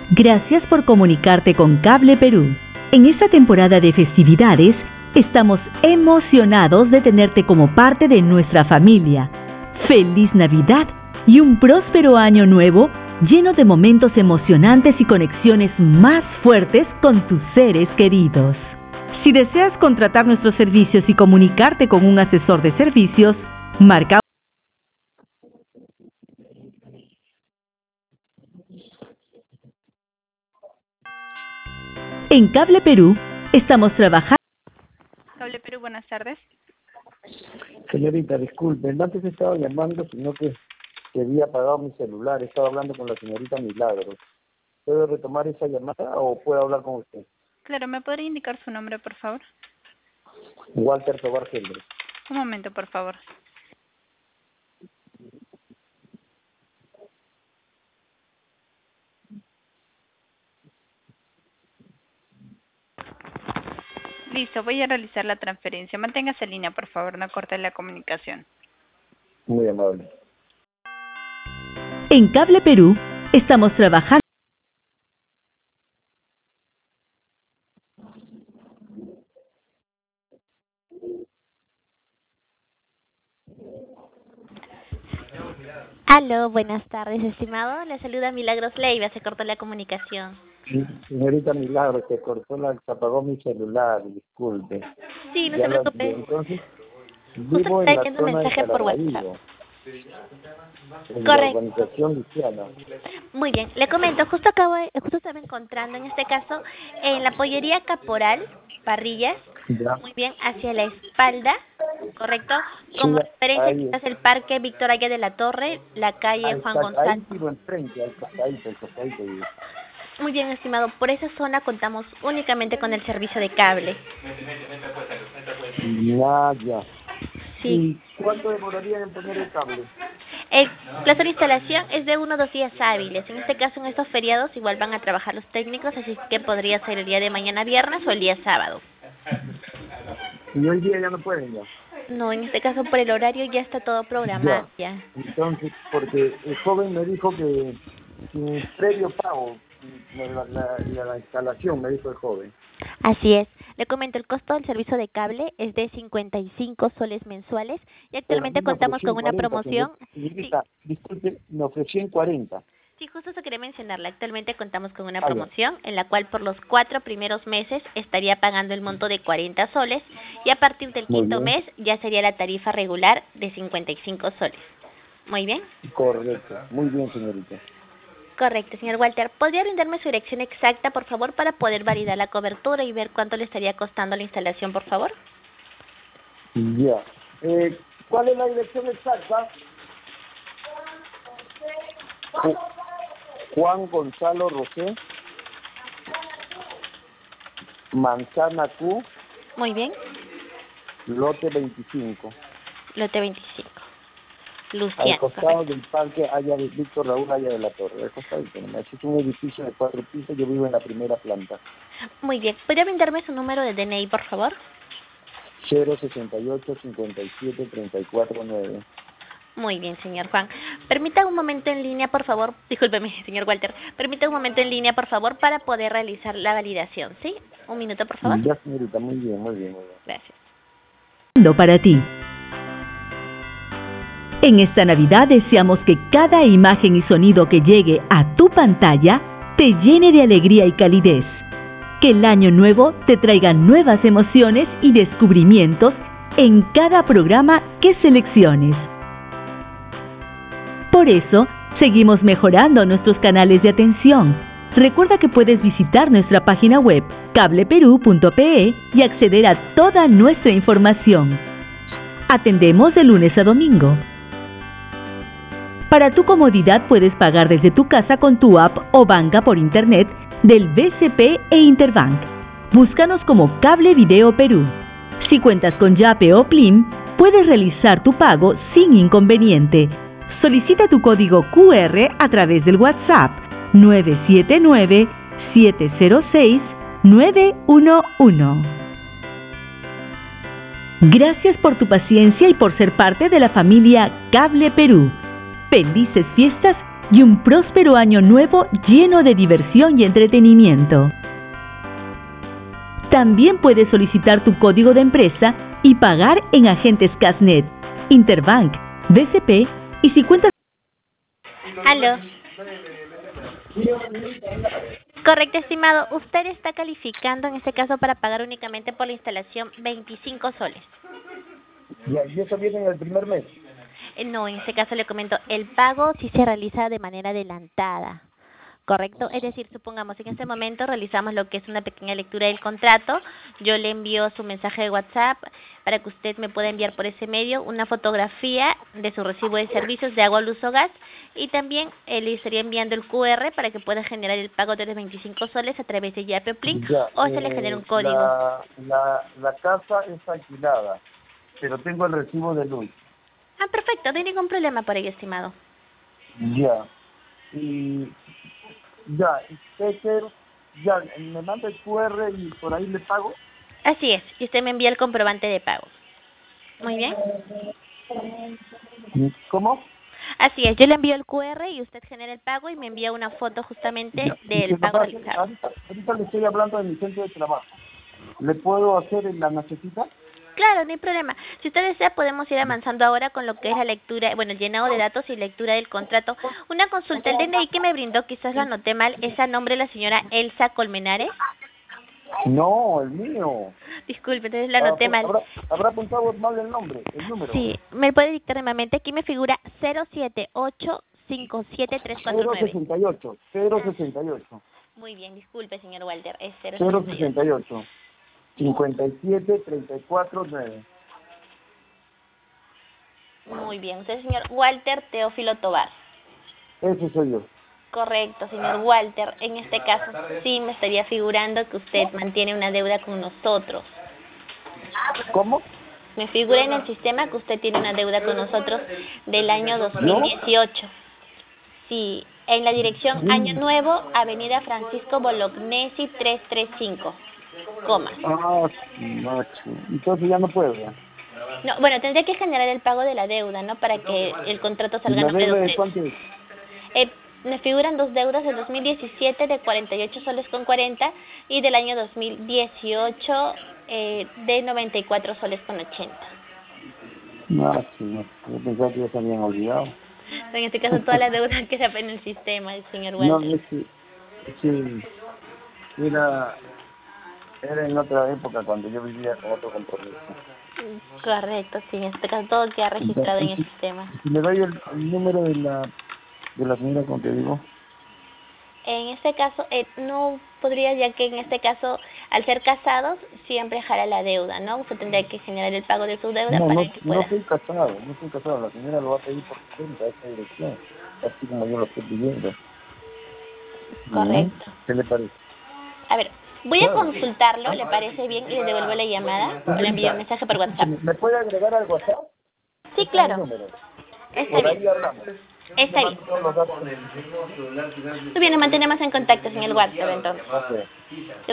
Gracias por comunicarte con Cable Perú. En esta temporada de festividades, estamos emocionados de tenerte como parte de nuestra familia. ¡Feliz Navidad y un próspero año nuevo lleno de momentos emocionantes y conexiones más fuertes con tus seres queridos! Si deseas contratar nuestros servicios y comunicarte con un asesor de servicios, marca. En Cable Perú estamos trabajando. Cable Perú, buenas tardes. Señorita, disculpe, no antes estaba llamando, sino que había apagado mi celular. Estaba hablando con la señorita Milagros. ¿Puedo retomar esa llamada o puedo hablar con usted? Claro, ¿me podría indicar su nombre, por favor? Walter Tobar Helder. Un momento, por favor. Listo, voy a realizar la transferencia. Manténgase en línea, por favor, no corte la comunicación. Muy amable. En Cable Perú estamos trabajando. Aló, buenas tardes, estimado. Le saluda Milagros Leiva, se cortó la comunicación. Sí, señorita Milagros, se apagó mi celular, disculpe. Sí, no Ya se preocupe. entonces, Justo vivo está en la leyendo un zona de mensaje por Caraballo, WhatsApp. en la Correcto. urbanización Luciana. Muy bien, le comento, justo estaba encontrando en este caso en la pollería Caporal, Parrillas, Ya. muy bien, hacia la espalda, ¿correcto? Como Sí, referencia ahí quizás el Parque Víctor Aya de la Torre, la calle Juan ahí González. vivo enfrente, al costadito. Muy bien, estimado, por esa zona contamos únicamente con el servicio de cable. Ya. Sí. ¿Y cuánto demoraría en poner el cable? El plazo de instalación es de 1 o 2 días hábiles. En este caso, en estos feriados, igual van a trabajar los técnicos, así que podría ser el día de mañana viernes o el día sábado. Y hoy día ya no pueden ya. No, en este caso, por el horario ya está todo programado ya. Entonces, porque el joven me dijo que sin previo pago, la instalación, me dijo el joven. Así es. Le comento, el costo del servicio de cable es de 55 soles mensuales y actualmente Pero a mí me contamos ofreció con en una 40, promoción. señorita, disculpe, me ofreció en 40. Sí, justo eso quería mencionarle. Actualmente contamos con una Ya. promoción en la cual por los 4 primeros meses estaría pagando el monto de 40 soles y a partir del Muy quinto bien. mes ya sería la tarifa regular de 55 soles. Muy bien. Correcto, muy bien, señorita. Correcto, señor Walter. ¿Podría brindarme su dirección exacta, por favor, para poder validar la cobertura y ver cuánto le estaría costando la instalación, por favor? Ya. ¿Cuál es la dirección exacta? Juan Gonzalo Rosé, Manzana Q, Muy bien. lote 25. Lote 25. Al Luciano, costado correcto. del parque Haya de Víctor Raúl Haya de la Torre. Al costado, es un edificio de 4 pisos, yo vivo en la primera planta. Muy bien. ¿Podría brindarme su número de DNI, por favor? 068 57 34 9. Muy bien, señor Juan. Permita un momento en línea, por favor. Discúlpeme, señor Walter. Permita un momento en línea, por favor, para poder realizar la validación, ¿sí? Un minuto, por favor. Ya, señorita, muy bien, muy bien, muy bien. Gracias. Para ti. En esta Navidad deseamos que cada imagen y sonido que llegue a tu pantalla te llene de alegría y calidez. Que el año nuevo te traiga nuevas emociones y descubrimientos en cada programa que selecciones. Por eso, seguimos mejorando nuestros canales de atención. Recuerda que puedes visitar nuestra página web cableperú.pe y acceder a toda nuestra información. Atendemos de lunes a domingo. Para tu comodidad puedes pagar desde tu casa con tu app o banca por internet del BCP e Interbank. Búscanos como Cable Video Perú. Si cuentas con Yape o Plim, puedes realizar tu pago sin inconveniente. Solicita tu código QR a través del WhatsApp 979-706-911. Gracias por tu paciencia y por ser parte de la familia Cable Perú. Felices fiestas y un próspero año nuevo lleno de diversión y entretenimiento. También puedes solicitar tu código de empresa y pagar en agentes Casnet, Interbank, BCP y si cuentas... Aló. Correcto, estimado. Usted está calificando en este caso para pagar únicamente por la instalación 25 soles. Ya, y eso viene en el primer mes. No, en este caso le comento, el pago sí se realiza de manera adelantada. ¿Correcto? Es decir, supongamos en este momento realizamos lo que es una pequeña lectura del contrato, yo le envío su mensaje de WhatsApp para que usted me pueda enviar por ese medio una fotografía de su recibo de servicios de agua, luz o gas y también le estaría enviando el QR para que pueda generar el pago de los 25 soles a través de Yape Plink o se le genera un código. La casa es alquilada, pero tengo el recibo de luz. Ah, perfecto, no hay ningún problema por ello, estimado. Ya. Y ya, ya, me manda el QR y por ahí le pago. Así es, y usted me envía el comprobante de pago. Muy bien. ¿Cómo? Así es, yo le envío el QR y usted genera el pago y me envía una foto justamente del pago realizado. Ahorita le estoy hablando de mi centro de trabajo. ¿Le puedo hacer en la necesita? Claro, no hay problema. Si usted desea, podemos ir avanzando ahora con lo que es la lectura, bueno, el llenado de datos y lectura del contrato. Una consulta, el DNI que me brindó, quizás lo anoté mal, ¿es a nombre de la señora Elsa Colmenares? No, el mío. Disculpe, entonces la anoté mal. ¿Habrá apuntado mal el número? Sí, ¿me puede dictar nuevamente? Aquí me figura 078-57349. 068. Muy bien, disculpe, señor Walter, es 068. 57-34-9. Muy bien, usted es señor Walter Teófilo Tobar. Ese soy yo. Correcto, señor Walter. En este caso sí me estaría figurando que usted mantiene una deuda con nosotros. ¿Cómo? Me figura en el sistema que usted tiene una deuda con nosotros del año 2018. Sí, en la dirección Año Nuevo, Avenida Francisco Bolognesi 335. Ah, macho. Entonces ya no puedo. ¿Ya? No, bueno, tendría que generar el pago de la deuda, ¿no? Para que el contrato salga a nombre de usted. ¿Cuánto es? Me figuran dos deudas del 2017 de 48 soles con 40 y del año 2018 de 94 soles con 80. No, sí, yo pensaba que ya se habían olvidado. En este caso toda la deuda queda en el sistema, el señor Walter. No, sí, era en otra época cuando yo vivía con otro compromiso. Correcto, sí, en este caso todo queda registrado en el sistema. Si le doy el número de la señora, como te digo. En este caso, no podría, ya que en este caso, al ser casados, siempre jala la deuda, ¿no? Usted tendría que generar el pago de su deuda para que pueda... No estoy casado, la señora lo va a pedir por cuenta, esta dirección, así como yo lo estoy pidiendo. Correcto. ¿Qué le parece? A ver, voy a consultarlo, ¿le parece bien? Y le devuelvo la llamada, o le envío un mensaje por WhatsApp. ¿Me puede agregar al WhatsApp? Sí, claro. Está bien. Ahí hablamos. Está bien. Muy bien, nos mantenemos en contacto, señor Walter, entonces. Okay.